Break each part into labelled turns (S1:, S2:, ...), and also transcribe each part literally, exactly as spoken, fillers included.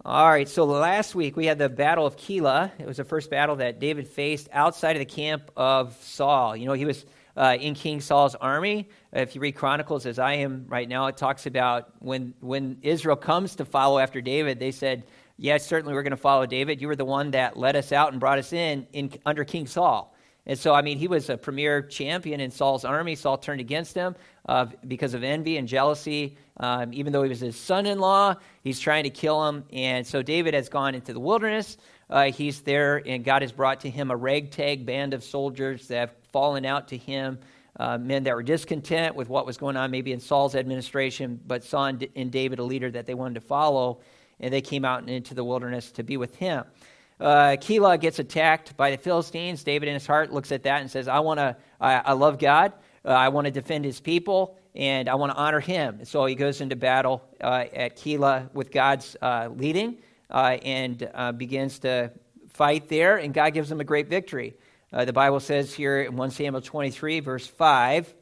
S1: All right, so last week we had the Battle of Keilah. It was the first battle that David faced outside of the camp of Saul. You know, he was uh, in King Saul's army. If you read Chronicles, as I am right now, it talks about when, when Israel comes to follow after David, they said, yes, certainly we're going to follow David. You were the one that led us out and brought us in, in under King Saul. And so, I mean, he was a premier champion in Saul's army. Saul turned against him uh, because of envy and jealousy. Um, even though he was his son-in-law, he's trying to kill him. And so David has gone into the wilderness. Uh, he's there, and God has brought to him a ragtag band of soldiers that have fallen out to him, uh, men that were discontent with what was going on maybe in Saul's administration, but saw in, in David a leader that they wanted to follow, and they came out into the wilderness to be with him. Uh, Keilah gets attacked by the Philistines. David in his heart looks at that and says, I want to, I, I love God. Uh, I want to defend his people, and I want to honor him. So he goes into battle uh, at Keilah with God's uh, leading uh, and uh, begins to fight there, and God gives him a great victory. Uh, the Bible says here in First Samuel twenty-three, verse five,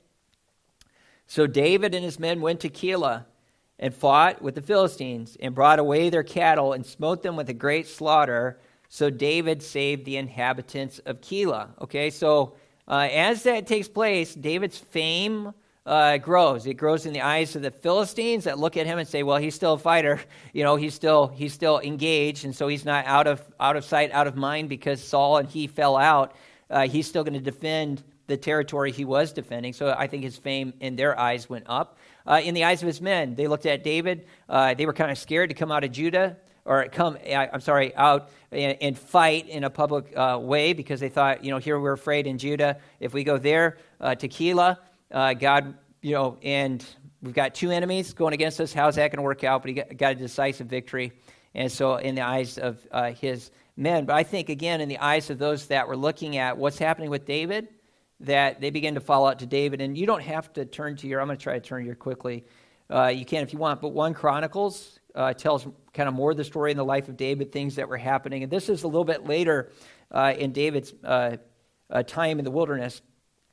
S1: so David and his men went to Keilah and fought with the Philistines and brought away their cattle and smote them with a great slaughter. So David saved the inhabitants of Keilah. Okay, so uh, as that takes place, David's fame uh, grows. It grows in the eyes of the Philistines that look at him and say, "Well, he's still a fighter. You know, he's still he's still engaged, and so he's not out of out of sight, out of mind because Saul and he fell out. Uh, he's still going to defend the territory he was defending." So I think his fame in their eyes went up. Uh, in the eyes of his men, they looked at David. Uh, they were kind of scared to come out of Judah. Or come, I'm sorry, out and, and fight in a public uh, way because they thought, you know, here we're afraid in Judah. If we go there uh, to Keilah, uh, God, you know, and we've got two enemies going against us. How's that going to work out? But he got, got a decisive victory. And so in the eyes of uh, his men. But I think, again, in the eyes of those that were looking at what's happening with David, that they begin to fall out to David. And you don't have to turn to your, I'm going to try to turn here quickly. Uh, you can if you want, but First Chronicles Uh, tells kind of more of the story in the life of David, things that were happening. And this is a little bit later uh, in David's uh, uh, time in the wilderness.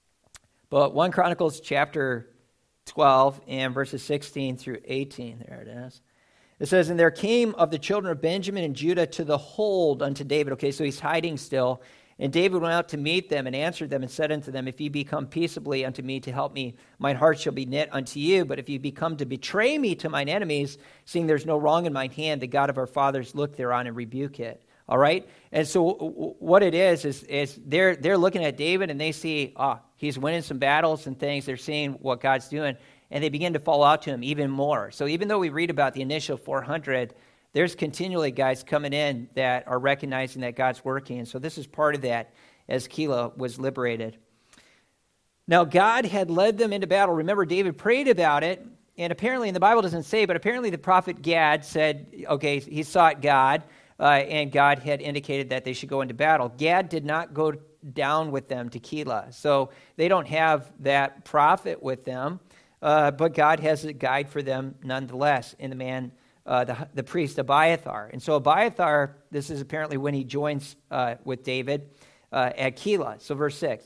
S1: But First Chronicles chapter twelve and verses sixteen through eighteen. There it is. It says, "And there came of the children of Benjamin and Judah to the hold unto David." Okay, so he's hiding still. "And David went out to meet them and answered them and said unto them, If ye be come peaceably unto me to help me, mine heart shall be knit unto you. But if ye be come to betray me to mine enemies, seeing there's no wrong in mine hand, the God of our fathers look thereon and rebuke it." All right? And so what it is, is, is they're, they're looking at David and they see, ah, he's winning some battles and things. They're seeing what God's doing. And they begin to fall out to him even more. So even though we read about the initial four hundred, there's continually guys coming in that are recognizing that God's working. And so this is part of that as Keilah was liberated. Now, God had led them into battle. Remember, David prayed about it. And apparently, and the Bible doesn't say, but apparently the prophet Gad said, okay, he sought God, uh, and God had indicated that they should go into battle. Gad did not go down with them to Keilah. So they don't have that prophet with them, uh, but God has a guide for them nonetheless in the man Uh, the, the priest Abiathar. And so Abiathar, this is apparently when he joins uh, with David uh, at Keilah. So verse six.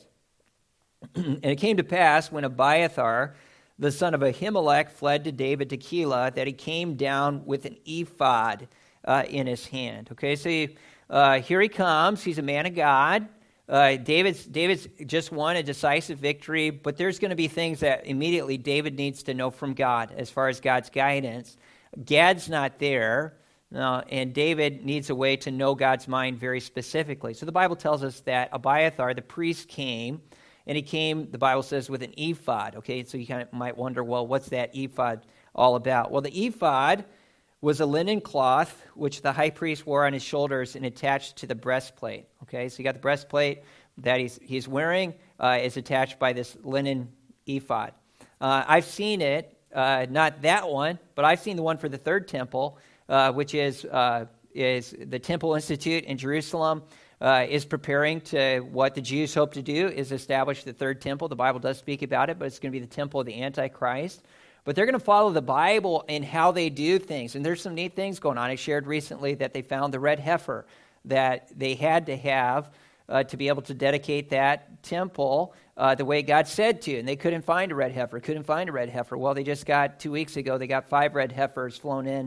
S1: "And it came to pass when Abiathar, the son of Ahimelech, fled to David to Keilah, that he came down with an ephod uh, in his hand." Okay, so he, uh, here he comes. He's a man of God. Uh, David's, David's just won a decisive victory, but there's going to be things that immediately David needs to know from God as far as God's guidance. Gad's not there, uh, and David needs a way to know God's mind very specifically. So the Bible tells us that Abiathar, the priest, came, and he came, the Bible says, with an ephod. Okay, so you kind of might wonder, well, what's that ephod all about? Well, the ephod was a linen cloth which the high priest wore on his shoulders and attached to the breastplate. Okay, so you got the breastplate that he's, he's wearing uh, is attached by this linen ephod. Uh, I've seen it. Uh, not that one, but I've seen the one for the third temple, uh, which is uh, is the Temple Institute in Jerusalem, uh, is preparing to, what the Jews hope to do is establish the third temple. The Bible does speak about it, but it's going to be the temple of the Antichrist. But they're going to follow the Bible in how they do things. And there's some neat things going on. I shared recently that they found the red heifer that they had to have uh, to be able to dedicate that temple uh, the way God said to. And they couldn't find a red heifer, couldn't find a red heifer. Well, they just got, two weeks ago, they got five red heifers flown in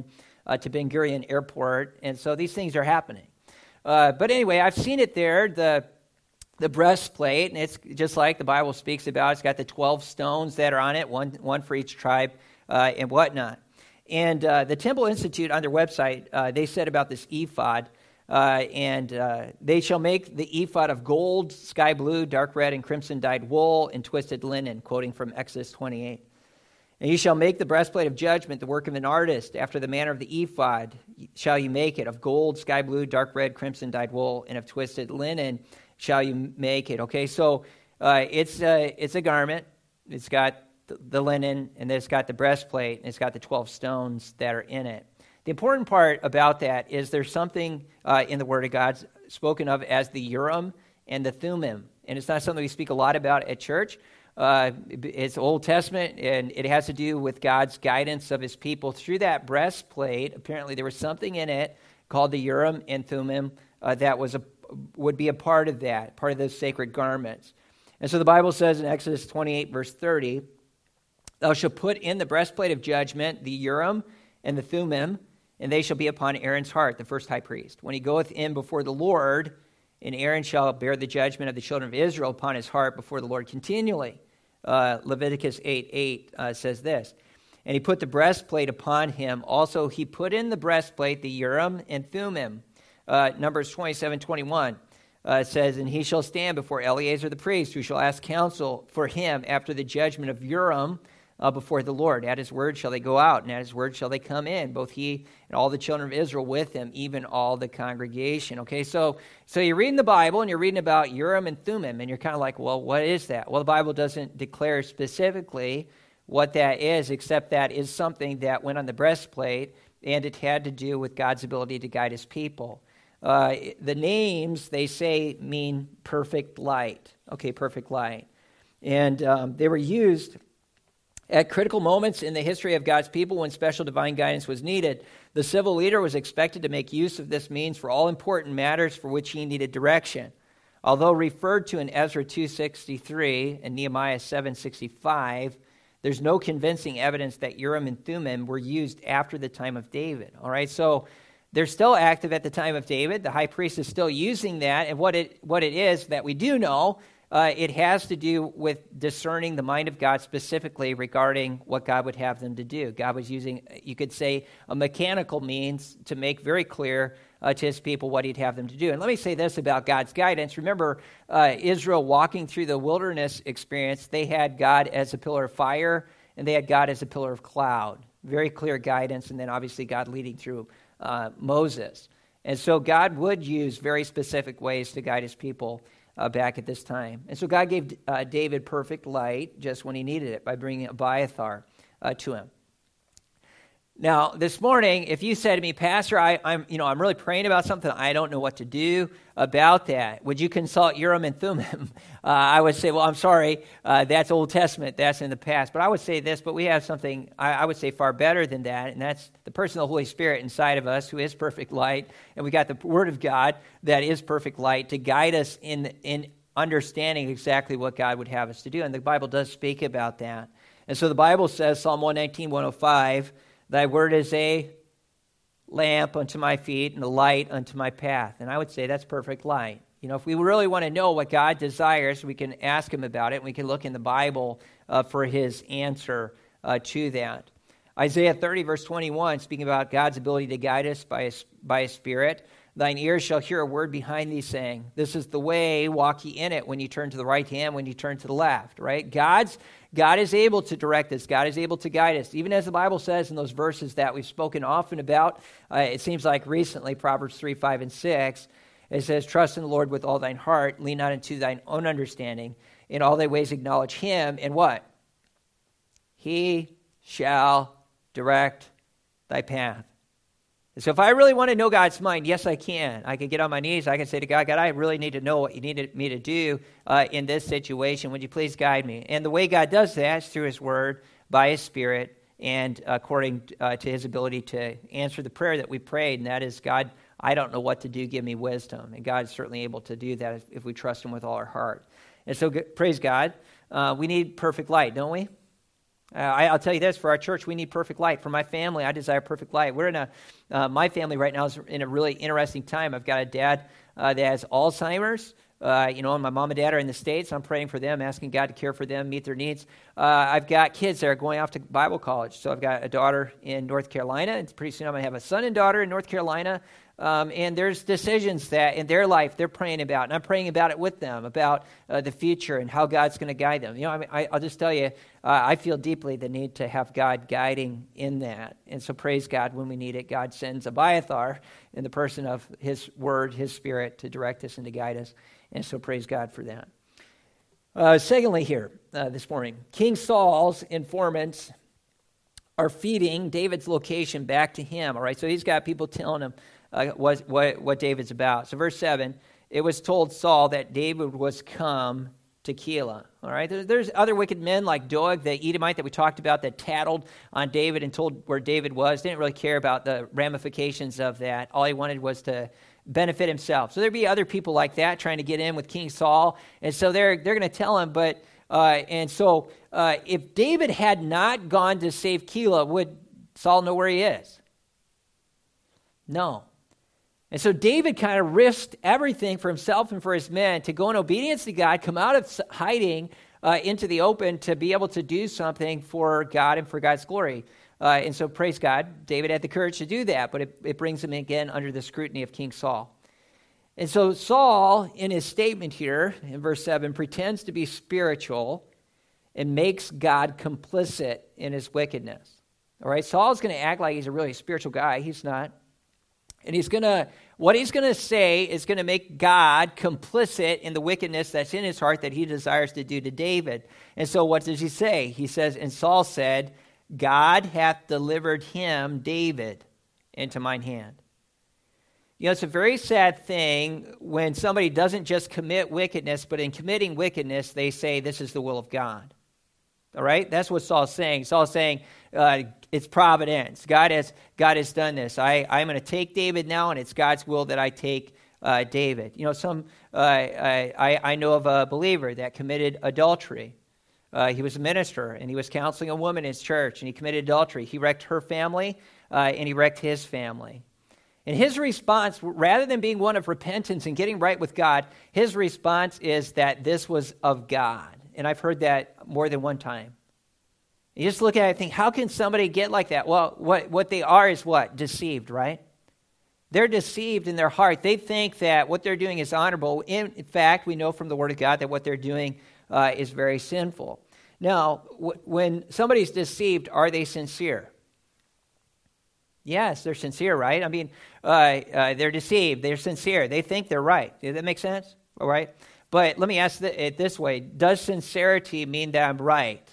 S1: uh, to Ben Gurion Airport. And so these things are happening. Uh, but anyway, I've seen it there, the the breastplate, and it's just like the Bible speaks about. It's got the twelve stones that are on it, one one for each tribe uh, and whatnot. And uh, the Temple Institute on their website, uh, they said about this ephod, uh, and uh, they shall make the ephod of gold, sky blue, dark red, and crimson dyed wool, and twisted linen, quoting from Exodus twenty-eight. And you shall make the breastplate of judgment, the work of an artist, after the manner of the ephod shall you make it, of gold, sky blue, dark red, crimson dyed wool, and of twisted linen shall you make it. Okay, so uh, it's, a, it's a garment. It's got the, the linen, and then it's got the breastplate, and it's got the twelve stones that are in it. The important part about that is there's something uh, in the Word of God spoken of as the Urim and the Thummim. And it's not something we speak a lot about at church. Uh, it's Old Testament, and it has to do with God's guidance of his people. Through that breastplate, apparently there was something in it called the Urim and Thummim uh, that was a, would be a part of that, part of those sacred garments. And so the Bible says in Exodus twenty-eight, verse thirty, thou shalt put in the breastplate of judgment, the Urim and the Thummim, and they shall be upon Aaron's heart, the first high priest. When he goeth in before the Lord, and Aaron shall bear the judgment of the children of Israel upon his heart before the Lord continually. Uh, Leviticus eight eight uh, says this, and he put the breastplate upon him. Also he put in the breastplate the Urim and Thummim. Uh, Numbers twenty-seven twenty-one uh, says, and he shall stand before Eleazar the priest, who shall ask counsel for him after the judgment of Urim uh, before the Lord. At his word shall they go out, and at his word shall they come in, both he and all the children of Israel with him, even all the congregation. Okay, so so you're reading the Bible, and you're reading about Urim and Thummim, and you're kind of like, well, what is that? Well, the Bible doesn't declare specifically what that is, except that is something that went on the breastplate, and it had to do with God's ability to guide his people. Uh, the names, they say, mean perfect light. Okay, perfect light. And um, they were used at critical moments in the history of God's people when special divine guidance was needed. The civil leader was expected to make use of this means for all important matters for which he needed direction. Although referred to in Ezra two sixty-three and Nehemiah seven sixty-five, there's no convincing evidence that Urim and Thummim were used after the time of David. All right, so they're still active at the time of David. The high priest is still using that, and what it what it is that we do know, uh, it has to do with discerning the mind of God specifically regarding what God would have them to do. God was using, you could say, a mechanical means to make very clear uh, to his people what he'd have them to do. And let me say this about God's guidance. Remember, uh, Israel walking through the wilderness experience, they had God as a pillar of fire, and they had God as a pillar of cloud. Very clear guidance, and then obviously God leading through Uh, Moses. And so God would use very specific ways to guide his people uh, back at this time. And so God gave uh, David perfect light just when he needed it by bringing Abiathar uh, to him. Now, this morning, if you said to me, Pastor, I, I'm, you know, I'm really praying about something, I don't know what to do about that. Would you consult Urim and Thummim? Uh, I would say, well, I'm sorry, uh, that's Old Testament, that's in the past. But I would say this, but we have something, I, I would say far better than that, and that's the person of the Holy Spirit inside of us who is perfect light, and we got the Word of God that is perfect light to guide us in, in understanding exactly what God would have us to do. And the Bible does speak about that. And so the Bible says, Psalm one nineteen, one oh five, thy word is a lamp unto my feet and a light unto my path. And I would say that's perfect light. You know, if we really want to know what God desires, we can ask him about it. We can look in the Bible uh, for his answer uh, to that. Isaiah thirty, verse twenty-one, speaking about God's ability to guide us by his, by his Spirit. Thine ears shall hear a word behind thee saying, this is the way, walk ye in it, when you turn to the right hand, when you turn to the left, right? God's God is able to direct us. God is able to guide us. Even as the Bible says in those verses that we've spoken often about, uh, it seems like recently, Proverbs three, five, and six, it says, trust in the Lord with all thine heart, lean not into thine own understanding, in all thy ways acknowledge him, and what? He shall direct thy path. And so if I really want to know God's mind, yes, I can. I can get on my knees. I can say to God, God, I really need to know what you needed me to do uh, in this situation. Would you please guide me? And the way God does that is through his word, by his Spirit, and according uh, to his ability to answer the prayer that we prayed, and that is, God, I don't know what to do. Give me wisdom. And God is certainly able to do that if, if we trust him with all our heart. And so, praise God. Uh, we need perfect light, don't we? Uh, I, I'll tell you this, for our church, we need perfect light. For my family, I desire perfect light. We're in a, uh, my family right now is in a really interesting time. I've got a dad uh, that has Alzheimer's. Uh, you know, and my mom and dad are in the States. I'm praying for them, asking God to care for them, meet their needs. Uh, I've got kids that are going off to Bible college. So I've got a daughter in North Carolina, and pretty soon I'm going to have a son and daughter in North Carolina. Um, and there's decisions that in their life they're praying about, and I'm praying about it with them, about uh, the future and how God's going to guide them. You know, I mean, I, I'll just tell you, uh, I feel deeply the need to have God guiding in that. And so praise God, when we need it, God sends Abiathar in the person of his word, his spirit, to direct us and to guide us. And so praise God for that. Uh, secondly here, uh, this morning, King Saul's informants are feeding David's location back to him. All right, so he's got people telling him uh, what, what, what David's about. So verse seven, it was told Saul that David was come to Keilah. All right, there, there's other wicked men like Doeg, the Edomite that we talked about, that tattled on David and told where David was. Didn't really care about the ramifications of that. All he wanted was to benefit himself. So there'd be other people like that trying to get in with King Saul. And so they're they're going to tell him, but, uh, and so uh, if David had not gone to save Keilah, would Saul know where he is? No. And so David kind of risked everything for himself and for his men to go in obedience to God, come out of hiding uh, into the open to be able to do something for God and for God's glory. Uh, and so, praise God, David had the courage to do that, but it, it brings him again under the scrutiny of King Saul. And so Saul, in his statement here, in verse seven, pretends to be spiritual and makes God complicit in his wickedness. All right, Saul's going to act like he's a really spiritual guy. He's not. And he's going to, what he's going to say is going to make God complicit in the wickedness that's in his heart that he desires to do to David. And so what does he say? He says, and Saul said, God hath delivered him, David, into mine hand. You know, it's a very sad thing when somebody doesn't just commit wickedness, but in committing wickedness, they say this is the will of God. All right? That's what Saul's saying. Saul's saying uh, it's providence. God has God has done this. I, I'm going to take David now, and it's God's will that I take uh, David. You know, some uh, I, I know of a believer that committed adultery. Uh, he was a minister, and he was counseling a woman in his church, and he committed adultery. He wrecked her family, uh, and he wrecked his family. And his response, rather than being one of repentance and getting right with God, his response is that this was of God. And I've heard that more than one time. You just look at it and think, how can somebody get like that? Well, what, what they are is what? Deceived, right? They're deceived in their heart. They think that what they're doing is honorable. In, in fact, we know from the Word of God that what they're doing uh, is very sinful. Now, w- when somebody's deceived, are they sincere? Yes, they're sincere, right? I mean, uh, uh, they're deceived. They're sincere. They think they're right. Does that make sense? All right. But let me ask it this way. Does sincerity mean that I'm right?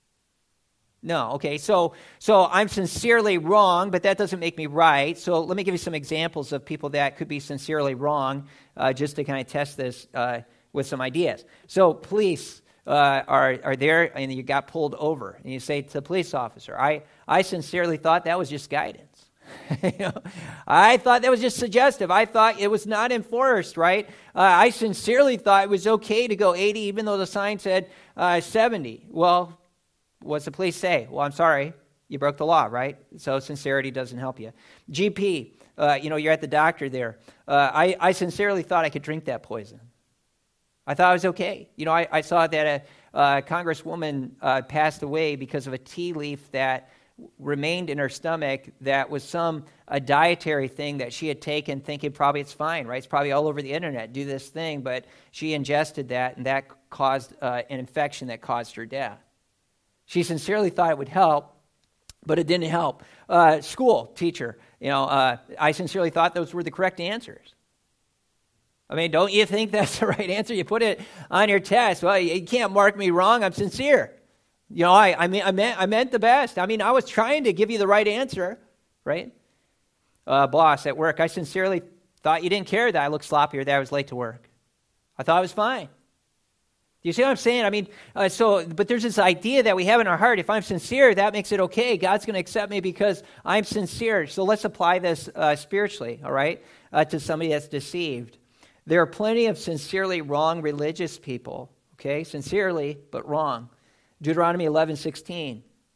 S1: No. Okay. So, so I'm sincerely wrong, but that doesn't make me right. So let me give you some examples of people that could be sincerely wrong, uh, just to kind of test this uh, with some ideas. So police Uh, are are there, and you got pulled over, and you say to the police officer, I, I sincerely thought that was just guidance. you know, I thought that was just suggestive. I thought it was not enforced, right? Uh, I sincerely thought it was okay to go eighty, even though the sign said uh, seventy. Well, what's the police say? Well, I'm sorry, you broke the law, right? So sincerity doesn't help you. G P, uh, you know, you're at the doctor there. Uh, I, I sincerely thought I could drink that poison. I thought it was okay. You know, I, I saw that a, a congresswoman uh, passed away because of a tea leaf that remained in her stomach that was some a dietary thing that she had taken thinking probably it's fine, right? It's probably all over the internet, do this thing, but she ingested that, and that caused uh, an infection that caused her death. She sincerely thought it would help, but it didn't help. Uh, school teacher, you know, uh, I sincerely thought those were the correct answers. I mean, don't you think that's the right answer? You put it on your test. Well, you can't mark me wrong. I'm sincere. You know, I, I mean, I meant, I meant the best. I mean, I was trying to give you the right answer, right? Uh, boss at work, I sincerely thought you didn't care that I looked sloppy or that I was late to work. I thought it was fine. Do you see what I'm saying? I mean, uh, so, but there's this idea that we have in our heart. If I'm sincere, that makes it okay. God's going to accept me because I'm sincere. So let's apply this uh, spiritually, all right, uh, to somebody that's deceived. There are plenty of sincerely wrong religious people, okay? Sincerely, but wrong. Deuteronomy eleven sixteen.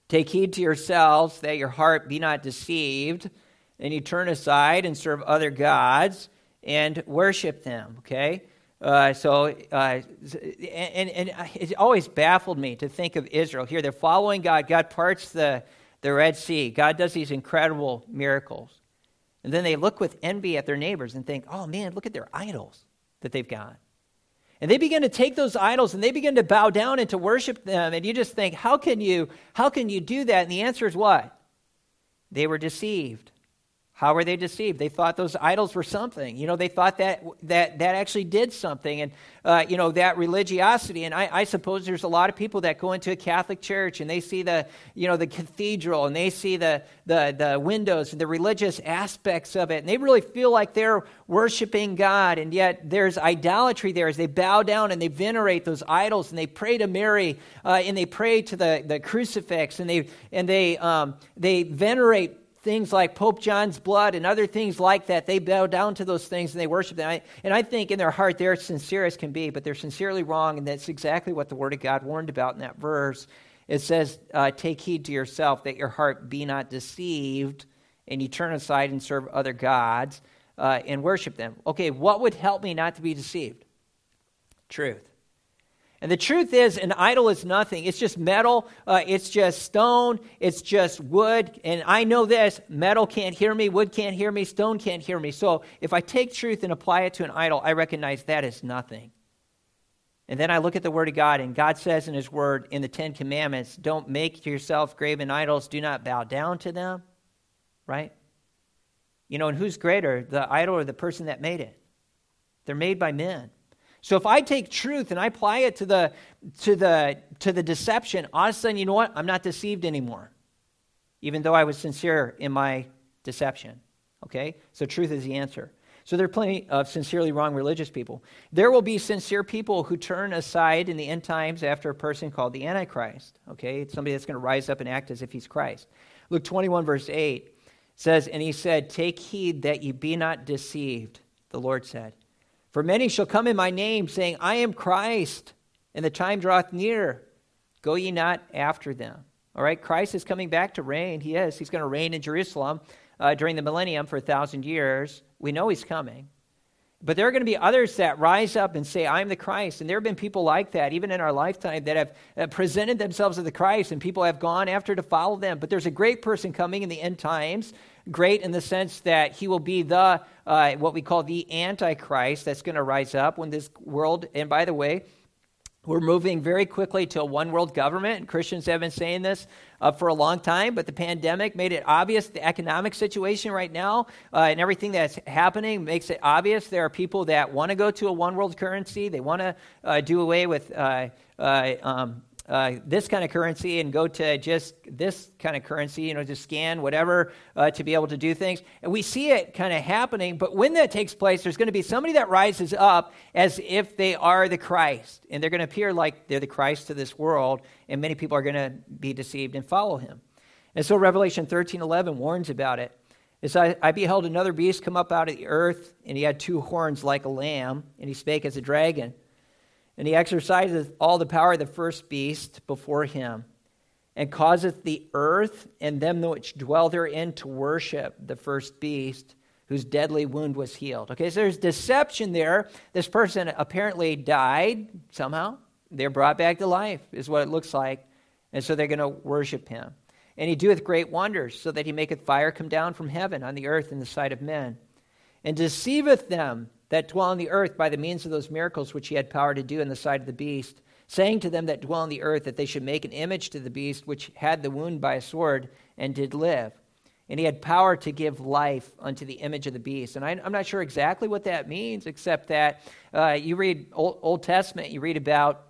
S1: Take heed to yourselves that your heart be not deceived, and you turn aside and serve other gods and worship them, okay? Uh, so, uh, and, and it always baffled me to think of Israel. Here, they're following God. God parts the, the Red Sea. God does these incredible miracles. And then they look with envy at their neighbors and think, oh man, look at their idols that they've got. And they begin to take those idols and they begin to bow down and to worship them. And you just think, how can you, how can you do that? And the answer is what? They were deceived. How were they deceived? They thought those idols were something. You know, they thought that that that actually did something. And, uh, you know, that religiosity. And I, I suppose there's a lot of people that go into a Catholic church and they see the, you know, the cathedral and they see the, the, the windows and the religious aspects of it. And they really feel like they're worshiping God. And yet there's idolatry there as they bow down and they venerate those idols and they pray to Mary uh, and they pray to the, the crucifix and they, and they, um, they venerate things like Pope John's blood and other things like that. They bow down to those things and they worship them. I, and I think in their heart they're sincere as can be, but they're sincerely wrong, and that's exactly what the Word of God warned about in that verse. It says, uh, take heed to yourself that your heart be not deceived, and you turn aside and serve other gods uh, and worship them. Okay, what would help me not to be deceived? Truth. And the truth is, an idol is nothing. It's just metal. Uh, it's just stone. It's just wood. And I know this, metal can't hear me, wood can't hear me, stone can't hear me. So if I take truth and apply it to an idol, I recognize that is nothing. And then I look at the Word of God, and God says in His Word, in the Ten Commandments, don't make yourself graven idols. Do not bow down to them. Right? You know, and who's greater, the idol or the person that made it? They're made by men. So if I take truth and I apply it to the to the to the deception, all of a sudden, you know what? I'm not deceived anymore, even though I was sincere in my deception. Okay? So truth is the answer. So there are plenty of sincerely wrong religious people. There will be sincere people who turn aside in the end times after a person called the Antichrist. Okay? It's somebody that's going to rise up and act as if he's Christ. Luke twenty-one, verse eight says, and he said, take heed that ye be not deceived, the Lord said. For many shall come in my name, saying, I am Christ, and the time draweth near. Go ye not after them. All right, Christ is coming back to reign. He is. He's going to reign in Jerusalem uh, during the millennium for a thousand years. We know he's coming. But there are going to be others that rise up and say, I'm the Christ. And there have been people like that, even in our lifetime, that have uh, presented themselves as the Christ, and people have gone after to follow them. But there's a great person coming in the end times, great in the sense that he will be the, uh, what we call the Antichrist that's going to rise up when this world, and by the way, we're moving very quickly to a one-world government, and Christians have been saying this uh, for a long time, but the pandemic made it obvious. The economic situation right now uh, and everything that's happening makes it obvious. There are people that want to go to a one-world currency. They want to uh, do away with uh, uh, um, uh, this kind of currency and go to just this kind of currency, you know, to scan whatever uh, to be able to do things. And we see it kind of happening, but when that takes place, there's going to be somebody that rises up as if they are the Christ, and they're going to appear like they're the Christ to this world, and many people are going to be deceived and follow him. And so Revelation thirteen eleven warns about it. It says, I beheld another beast come up out of the earth, and he had two horns like a lamb, and he spake as a dragon. And he exerciseth all the power of the first beast before him, and causeth the earth and them which dwell therein to worship the first beast, whose deadly wound was healed. Okay, so there's deception there. This person apparently died somehow. They're brought back to life, is what it looks like. And so they're going to worship him. And he doeth great wonders, so that he maketh fire come down from heaven on the earth in the sight of men, and deceiveth them that dwell on the earth by the means of those miracles which he had power to do in the sight of the beast, saying to them that dwell on the earth that they should make an image to the beast which had the wound by a sword and did live. And he had power to give life unto the image of the beast. And I, I'm not sure exactly what that means, except that uh, you read Old, Old Testament, you read about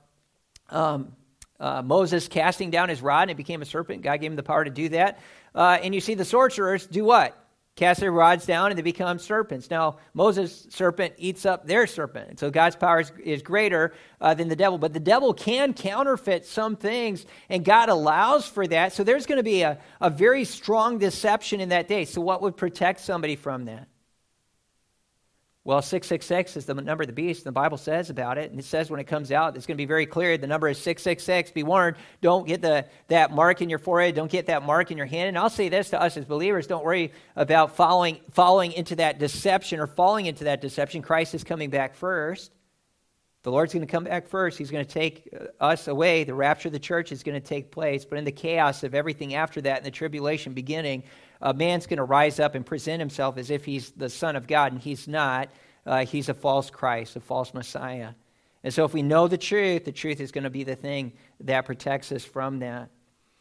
S1: um, uh, Moses casting down his rod and it became a serpent. God gave him the power to do that. Uh, and you see the sorcerers do what? Cast their rods down and they become serpents. Now, Moses' serpent eats up their serpent. And so God's power is, is greater uh, than the devil. But the devil can counterfeit some things, and God allows for that. So there's going to be a, a very strong deception in that day. So what would protect somebody from that? Well, six six six is the number of the beast, and the Bible says about it, and it says when it comes out, it's going to be very clear. The number is six six six. Be warned, don't get the that mark in your forehead, don't get that mark in your hand. And I'll say this to us as believers, don't worry about following, following into that deception or falling into that deception. Christ is coming back first. The Lord's going to come back first. He's going to take us away. The rapture of the church is going to take place. But in the chaos of everything after that, in the tribulation beginning, a man's going to rise up and present himself as if he's the Son of God, and he's not. Uh, he's a false Christ, a false Messiah. And so if we know the truth, the truth is going to be the thing that protects us from that.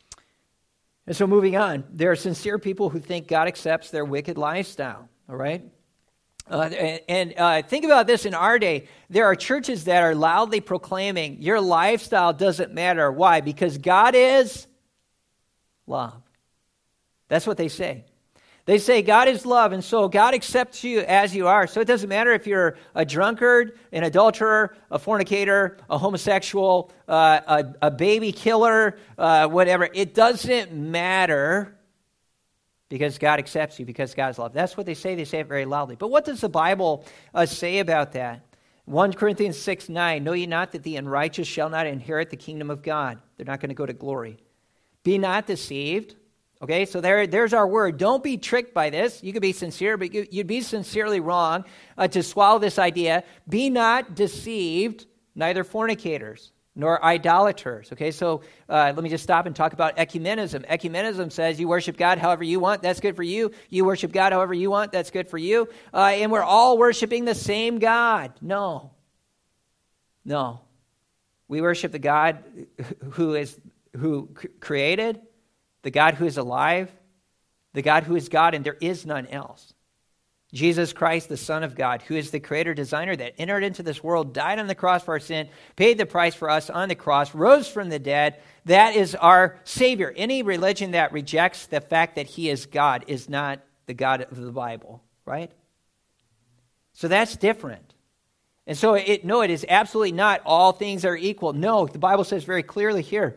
S1: And so moving on, there are sincere people who think God accepts their wicked lifestyle, all right? Uh, and and uh, think about this in our day. There are churches that are loudly proclaiming your lifestyle doesn't matter. Why? Because God is love. That's what they say. They say God is love, and so God accepts you as you are. So it doesn't matter if you're a drunkard, an adulterer, a fornicator, a homosexual, uh, a, a baby killer, uh, whatever. It doesn't matter. Because God accepts you, because God's love. That's what they say. They say it very loudly. But what does the Bible uh, say about that? First Corinthians six nine, know ye not that the unrighteous shall not inherit the kingdom of God? They're not going to go to glory. Be not deceived. Okay, so there, there's our word. Don't be tricked by this. You could be sincere, but you, you'd be sincerely wrong uh, to swallow this idea. Be not deceived, neither fornicators, nor idolaters. Okay, so uh, let me just stop and talk about ecumenism. Ecumenism says you worship God however you want, that's good for you. You worship God however you want, that's good for you. Uh, and we're all worshiping the same God. No. No. We worship the God who is who created, the God who is alive, the God who is God, and there is none else. Jesus Christ, the Son of God, who is the creator, designer that entered into this world, died on the cross for our sin, paid the price for us on the cross, rose from the dead. That is our Savior. Any religion that rejects the fact that he is God is not the God of the Bible, right? So that's different. And so, it, no, it is absolutely not all things are equal. No, the Bible says very clearly here,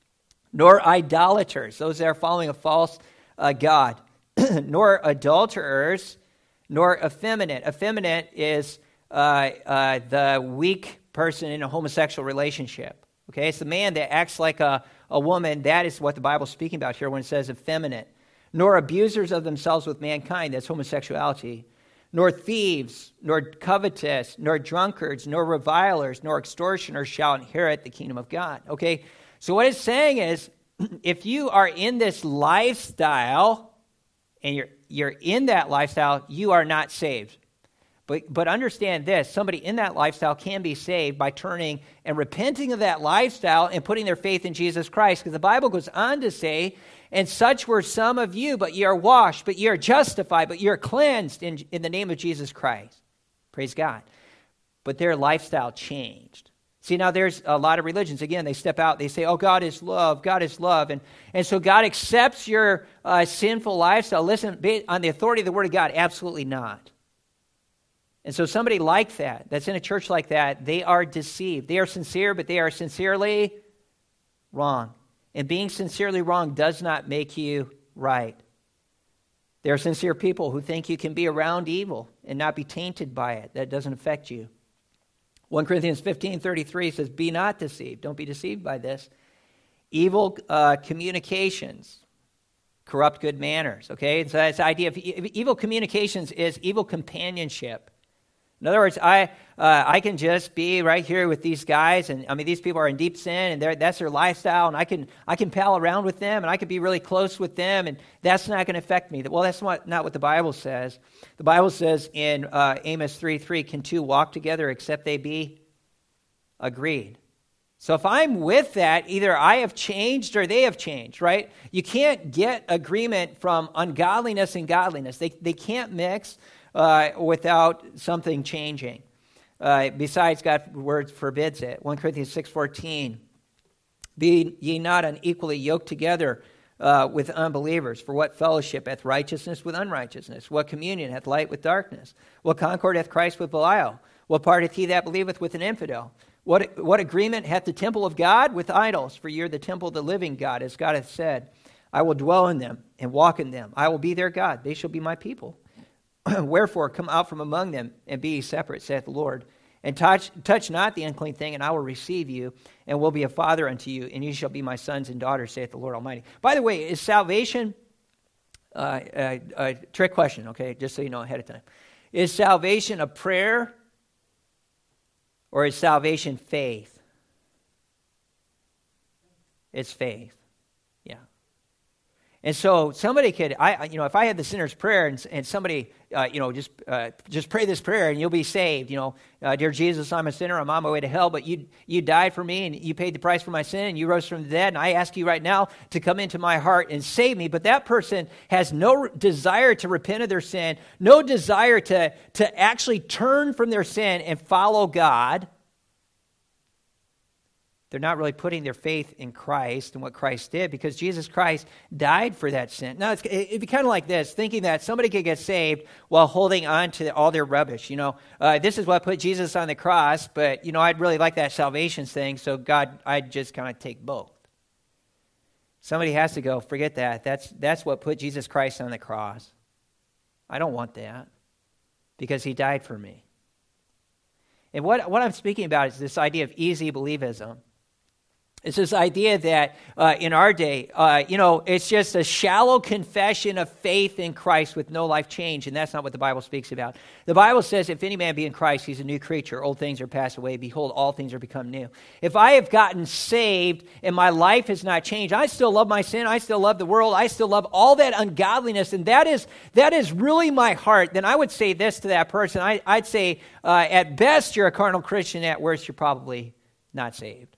S1: nor idolaters, those that are following a false uh, God, nor adulterers, nor effeminate. Effeminate is uh, uh, the weak person in a homosexual relationship. Okay, it's the man that acts like a, a woman. That is what the Bible's speaking about here when it says effeminate. Nor abusers of themselves with mankind, that's homosexuality. Nor thieves, nor covetous, nor drunkards, nor revilers, nor extortioners shall inherit the kingdom of God. Okay, so what it's saying is, if you are in this lifestyle, and you're you're in that lifestyle, you are not saved. But but understand this, somebody in that lifestyle can be saved by turning and repenting of that lifestyle and putting their faith in Jesus Christ. Because the Bible goes on to say, and such were some of you, but ye are washed, but ye are justified, but ye are cleansed in, in the name of Jesus Christ. Praise God. But their lifestyle changed. See, now there's a lot of religions. Again, they step out, they say, oh, God is love, God is love. And, and so God accepts your uh, sinful lifestyle. Listen, on the authority of the Word of God, absolutely not. And so somebody like that, that's in a church like that, they are deceived. They are sincere, but they are sincerely wrong. And being sincerely wrong does not make you right. There are sincere people who think you can be around evil and not be tainted by it. That doesn't affect you. First Corinthians fifteen thirty-three says, be not deceived. Don't be deceived by this. Evil uh, communications corrupt good manners, okay? So that's the idea of e- evil communications is evil companionship. In other words, I uh, I can just be right here with these guys, and I mean, these people are in deep sin, and that's their lifestyle, and I can I can pal around with them, and I can be really close with them, and that's not going to affect me. Well, that's not, not what the Bible says. The Bible says in uh, Amos three three, can two walk together except they be agreed? So if I'm with that, either I have changed or they have changed, right? You can't get agreement from ungodliness and godliness. They they can't mix uh, without something changing. Uh, besides, God's word forbids it. First Corinthians six fourteen, be ye not unequally yoked together uh, with unbelievers. For what fellowship hath righteousness with unrighteousness? What communion hath light with darkness? What concord hath Christ with Belial? What part hath he that believeth with an infidel? What, what agreement hath the temple of God with idols? For ye are the temple of the living God, as God hath said, I will dwell in them and walk in them. I will be their God. They shall be my people. Wherefore, come out from among them, and be ye separate, saith the Lord. And touch, touch not the unclean thing, and I will receive you, and will be a father unto you, and ye shall be my sons and daughters, saith the Lord Almighty. By the way, is salvation, uh, a, a trick question, okay, just so you know ahead of time. Is salvation a prayer, or is salvation faith? It's faith, yeah. And so somebody could, I, you know, if I had the sinner's prayer and, and somebody, uh, you know, just uh, just pray this prayer and you'll be saved. You know, uh, dear Jesus, I'm a sinner. I'm on my way to hell, but you you died for me and you paid the price for my sin and you rose from the dead. And I ask you right now to come into my heart and save me. But that person has no desire to repent of their sin, no desire to to actually turn from their sin and follow God. They're not really putting their faith in Christ and what Christ did, because Jesus Christ died for that sin. Now, it's, it'd be kind of like this, thinking that somebody could get saved while holding on to all their rubbish. You know, uh, this is what put Jesus on the cross, but, you know, I'd really like that salvation thing, so God, I'd just kind of take both. Somebody has to go, forget that. That's, that's what put Jesus Christ on the cross. I don't want that, because he died for me. And what, what I'm speaking about is this idea of easy believism. It's this idea that uh, in our day, uh, you know, it's just a shallow confession of faith in Christ with no life change, and that's not what the Bible speaks about. The Bible says, if any man be in Christ, he's a new creature. Old things are passed away. Behold, all things are become new. If I have gotten saved and my life has not changed, I still love my sin. I still love the world. I still love all that ungodliness, and that is that is really my heart. Then I would say this to that person. I, I'd say, uh, at best, you're a carnal Christian. At worst, you're probably not saved.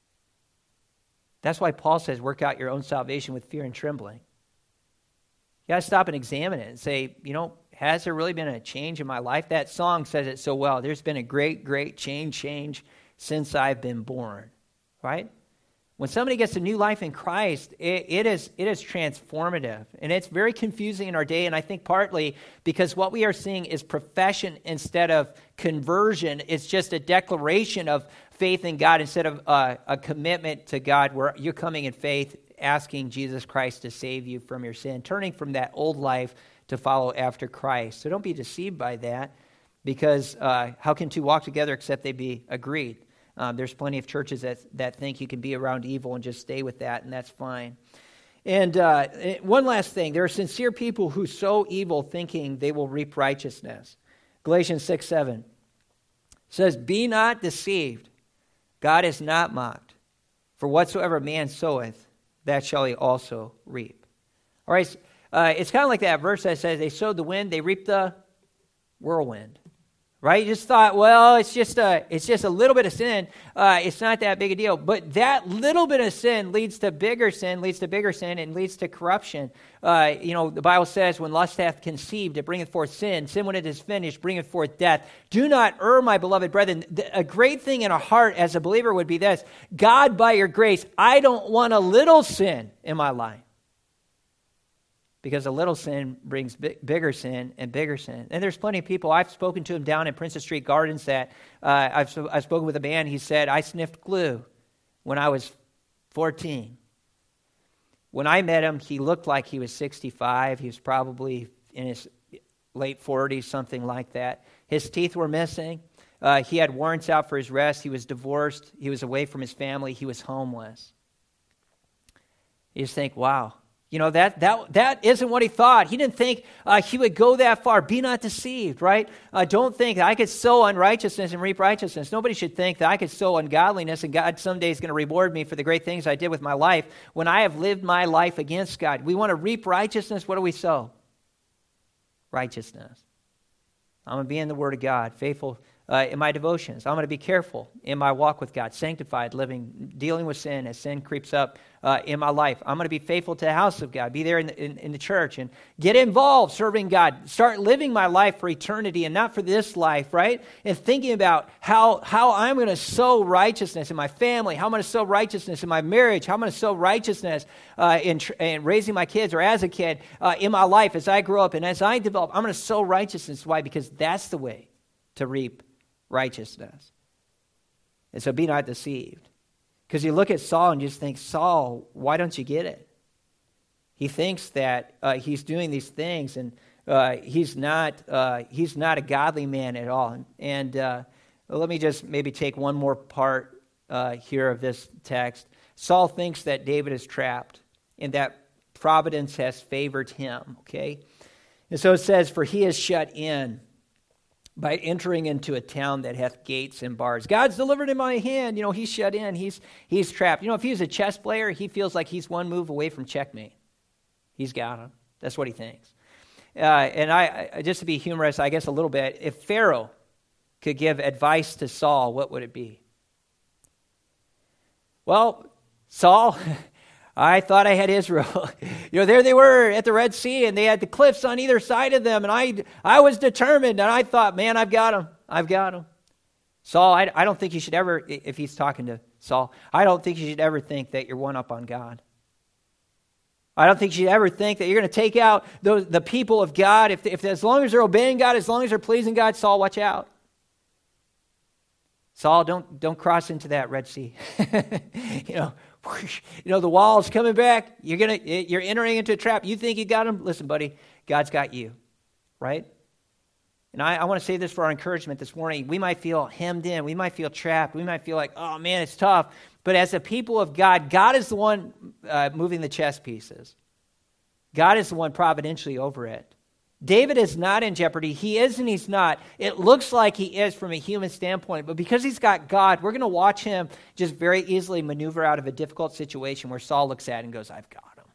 S1: That's why Paul says, work out your own salvation with fear and trembling. You got to stop and examine it and say, you know, has there really been a change in my life? That song says it so well. There's been a great, great change, change since I've been born, right? When somebody gets a new life in Christ, it, it is it is transformative. And it's very confusing in our day, and I think partly because what we are seeing is profession instead of conversion. It's just a declaration of faith in God instead of uh, a commitment to God where you're coming in faith, asking Jesus Christ to save you from your sin, turning from that old life to follow after Christ. So don't be deceived by that, because uh, how can two walk together except they be agreed? Um, there's plenty of churches that, that think you can be around evil and just stay with that, and that's fine. And uh, one last thing. There are sincere people who sow evil thinking they will reap righteousness. Galatians six seven says, be not deceived. God is not mocked. For whatsoever man soweth, that shall he also reap. All right, uh, it's kind of like that verse that says, they sowed the wind, they reaped the whirlwind. Right? You just thought, well, it's just a, it's just a little bit of sin. Uh, it's not that big a deal. But that little bit of sin leads to bigger sin, leads to bigger sin, and leads to corruption. Uh, you know, the Bible says, when lust hath conceived, it bringeth forth sin. Sin, when it is finished, bringeth forth death. Do not err, my beloved brethren. A great thing in a heart as a believer would be this: God, by your grace, I don't want a little sin in my life. Because a little sin brings big, bigger sin and bigger sin. And there's plenty of people, I've spoken to him down in Princess Street Gardens, that uh, I've, I've spoken with a man, he said, I sniffed glue when I was fourteen. When I met him, he looked like he was sixty-five. He was probably in his late forties, something like that. His teeth were missing. Uh, he had warrants out for his arrest. He was divorced. He was away from his family. He was homeless. You just think, wow. You know, that that that isn't what he thought. He didn't think uh, he would go that far. Be not deceived, right? Uh, don't think that I could sow unrighteousness and reap righteousness. Nobody should think that I could sow ungodliness and God someday is going to reward me for the great things I did with my life when I have lived my life against God. We want to reap righteousness. What do we sow? Righteousness. I'm going to be in the Word of God, faithful uh, in my devotions. I'm going to be careful in my walk with God, sanctified, living, dealing with sin as sin creeps up uh, in my life. I'm going to be faithful to the house of God, be there in the, in, in the church, and get involved serving God. Start living my life for eternity and not for this life, right? And thinking about how, how I'm going to sow righteousness in my family, how I'm going to sow righteousness in my marriage, how I'm going to sow righteousness uh, in, tr- in raising my kids or as a kid uh, in my life as I grow up and as I develop. I'm going to sow righteousness. Why? Because that's the way to reap righteousness. And so be not deceived. Because you look at Saul and you just think, Saul, why don't you get it? He thinks that uh, he's doing these things, and uh, he's not uh, he's not a godly man at all. And uh, let me just maybe take one more part uh, here of this text. Saul thinks that David is trapped and that providence has favored him, okay? And so it says, for he is shut in by entering into a town that hath gates and bars. God's delivered in my hand. You know, he's shut in. He's he's trapped. You know, if he was a chess player, he feels like he's one move away from checkmate. He's got him. That's what he thinks. Uh, and I, I, just to be humorous, I guess a little bit, if Pharaoh could give advice to Saul, what would it be? Well, Saul, I thought I had Israel. You know, there they were at the Red Sea, and they had the cliffs on either side of them, and I I was determined, and I thought, man, I've got them. I've got them. Saul, I, I don't think you should ever, if he's talking to Saul, I don't think you should ever think that you're one up on God. I don't think you should ever think that you're going to take out those, the people of God. If, if as long as they're obeying God, as long as they're pleasing God, Saul, watch out. Saul, don't don't cross into that Red Sea. you know, you know the wall's coming back. You're gonna you're entering into a trap. You think you got him? Listen, buddy, God's got you, right? And I, I want to say this for our encouragement this morning. We might feel hemmed in. We might feel trapped. We might feel like, oh man, it's tough. But as a people of God, God is the one uh, moving the chess pieces. God is the one providentially over it. David is not in jeopardy. He is and he's not. It looks like he is from a human standpoint, but because he's got God, we're going to watch him just very easily maneuver out of a difficult situation where Saul looks at it and goes, I've got him.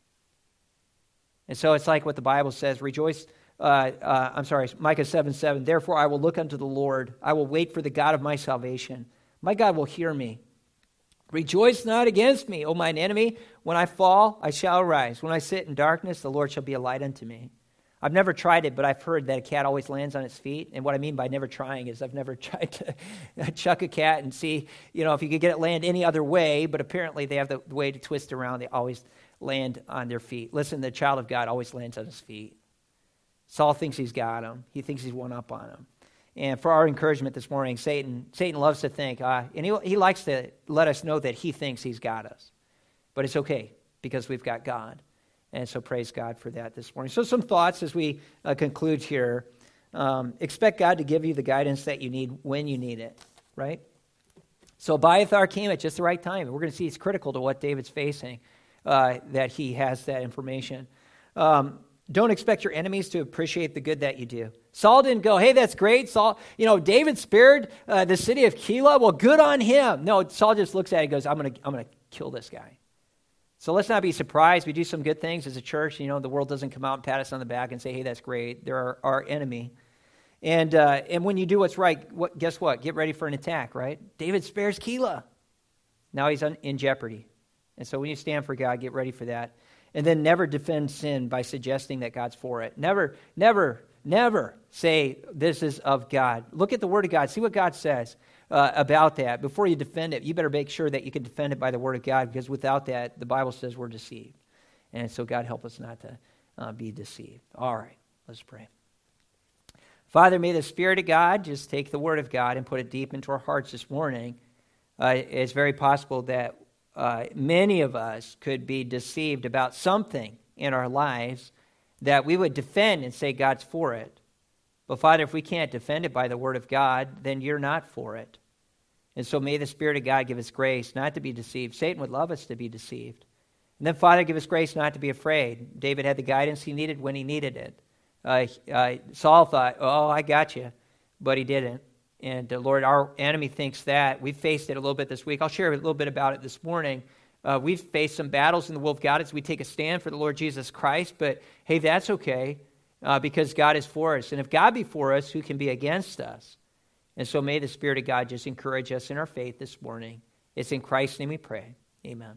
S1: And so it's like what the Bible says, rejoice, uh, uh, I'm sorry, Micah seven seven, therefore I will look unto the Lord. I will wait for the God of my salvation. My God will hear me. Rejoice not against me, O mine enemy. When I fall, I shall arise. When I sit in darkness, the Lord shall be a light unto me. I've never tried it, but I've heard that a cat always lands on its feet. And what I mean by never trying is I've never tried to chuck a cat and see, you know, if you could get it land any other way. But apparently they have the way to twist around. They always land on their feet. Listen, the child of God always lands on his feet. Saul thinks he's got him. He thinks he's one up on him. And for our encouragement this morning, Satan Satan loves to think, uh, and he, he likes to let us know that he thinks he's got us. But it's okay because we've got God. And so praise God for that this morning. So some thoughts as we uh, conclude here. Um, expect God to give you the guidance that you need when you need it, right? So Abiathar came at just the right time. We're going to see it's critical to what David's facing, uh, that he has that information. Um, don't expect your enemies to appreciate the good that you do. Saul didn't go, hey, that's great. Saul, you know, David spared uh, the city of Keilah. Well, good on him. No, Saul just looks at it and goes, I'm going to I'm going to kill this guy. So let's not be surprised. We do some good things as a church. You know, the world doesn't come out and pat us on the back and say, hey, that's great. They're our, our enemy. And uh, and when you do what's right, what, guess what? Get ready for an attack, right? David spares Keilah. Now he's un, in jeopardy. And so when you stand for God, get ready for that. And then never defend sin by suggesting that God's for it. Never, never, never say this is of God. Look at the Word of God. See what God says. Uh, about that. Before you defend it, you better make sure that you can defend it by the Word of God, because without that, the Bible says we're deceived. And so God help us not to uh, be deceived. All right, let's pray. Father, may the Spirit of God just take the Word of God and put it deep into our hearts this morning. Uh, it's very possible that uh, many of us could be deceived about something in our lives that we would defend and say God's for it. But Father, if we can't defend it by the Word of God, then you're not for it. And so may the Spirit of God give us grace not to be deceived. Satan would love us to be deceived. And then, Father, give us grace not to be afraid. David had the guidance he needed when he needed it. Uh, uh, Saul thought, oh, I got you, but he didn't. And uh, Lord, our enemy thinks that. We've faced it a little bit this week. I'll share a little bit about it this morning. Uh, we've faced some battles in the will of God as we take a stand for the Lord Jesus Christ, but hey, that's okay uh, because God is for us. And if God be for us, who can be against us? And so may the Spirit of God just encourage us in our faith this morning. It's in Christ's name we pray. Amen.